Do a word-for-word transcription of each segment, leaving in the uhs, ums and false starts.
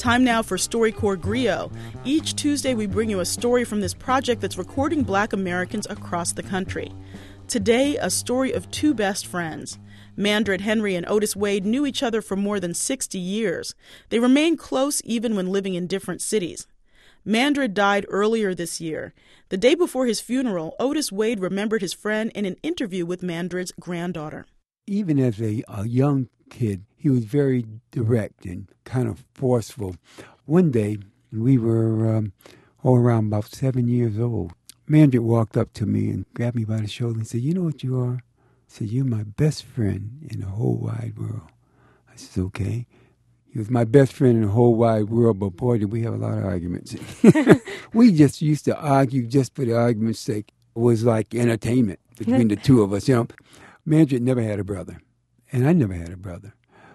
Time now for StoryCorps Griot. Each Tuesday we bring you a story from this project that's recording Black Americans across the country. Today, a story of two best friends. Mandred Henry and Otis Wade knew each other for more than sixty years. They remained close even when living in different cities. Mandred died earlier this year. The day before his funeral, Otis Wade remembered his friend in an interview with Mandred's granddaughter. Even as a, a young kid, he was very direct and kind of forceful. One day, we were um, all around about seven years old. Mandred walked up to me and grabbed me by the shoulder and said, "You know what you are?" I said, "You're my best friend in the whole wide world." I said, "Okay." He was my best friend in the whole wide world, but boy, did we have a lot of arguments. We just used to argue just for the argument's sake. It was like entertainment between the two of us, you know. Mandred never had a brother, and I never had a brother.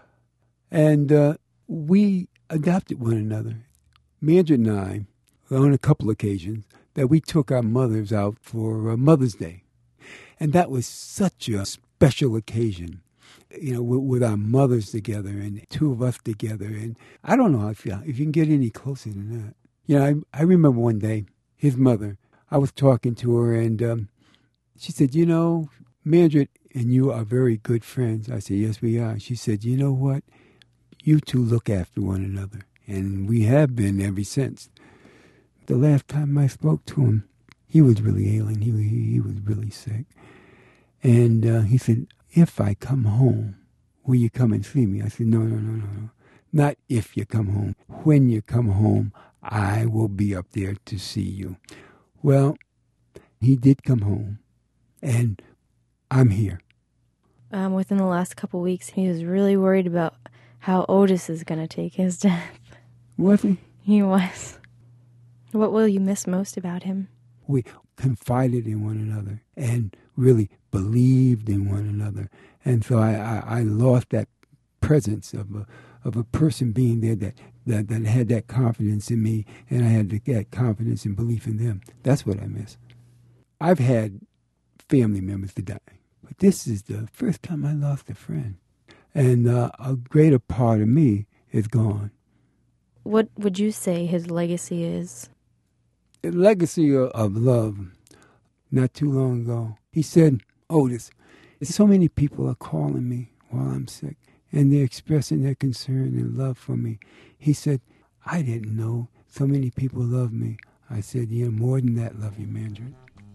And uh, we adopted one another. Mandred and I, on a couple occasions, that we took our mothers out for uh, Mother's Day. And that was such a special occasion, you know, with, with our mothers together and two of us together. And I don't know if you, if you can get any closer than that. You know, I, I remember one day, his mother, I was talking to her, and um, she said, "You know, Mandred and you are very good friends." I said, "Yes, we are." She said, "You know what? You two look after one another." And we have been ever since. The last time I spoke to him, he was really ailing. He, he, he was really sick. And uh, he said, "If I come home, will you come and see me?" I said, "No, no, no, no, no. Not if you come home. When you come home, I will be up there to see you." Well, he did come home, and I'm here. Um, within the last couple weeks, he was really worried about how Otis is going to take his death. Was he? He was. What will you miss most about him? We confided in one another and really believed in one another. And so I, I, I lost that presence of a, of a person being there that, that, that had that confidence in me, and I had that confidence and belief in them. That's what I miss. I've had family members to die, but this is the first time I lost a friend. And uh, a greater part of me is gone. What would you say his legacy is? The legacy of, of love. Not too long ago, he said, "Otis, so many people are calling me while I'm sick, and they're expressing their concern and love for me." He said, "I didn't know so many people love me." I said, "Yeah, more than that love you, Mandred."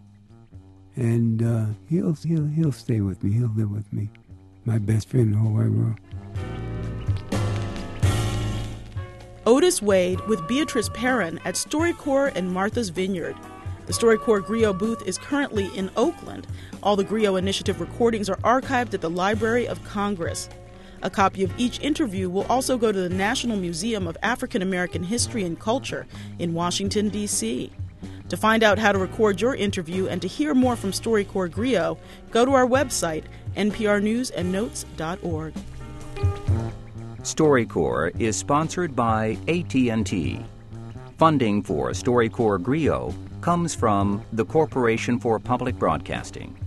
And uh, he'll, he'll, he'll stay with me. He'll live with me. My best friend in the whole wide world. Otis Wade with Beatrice Perrin at StoryCorps and Martha's Vineyard. The StoryCorps Griot booth is currently in Oakland. All the Griot Initiative recordings are archived at the Library of Congress. A copy of each interview will also go to the National Museum of African American History and Culture in Washington, D C To find out how to record your interview and to hear more from StoryCorps Griot, go to our website, n p r news and notes dot org. StoryCorps is sponsored by A T and T. Funding for StoryCorps Griot comes from the Corporation for Public Broadcasting.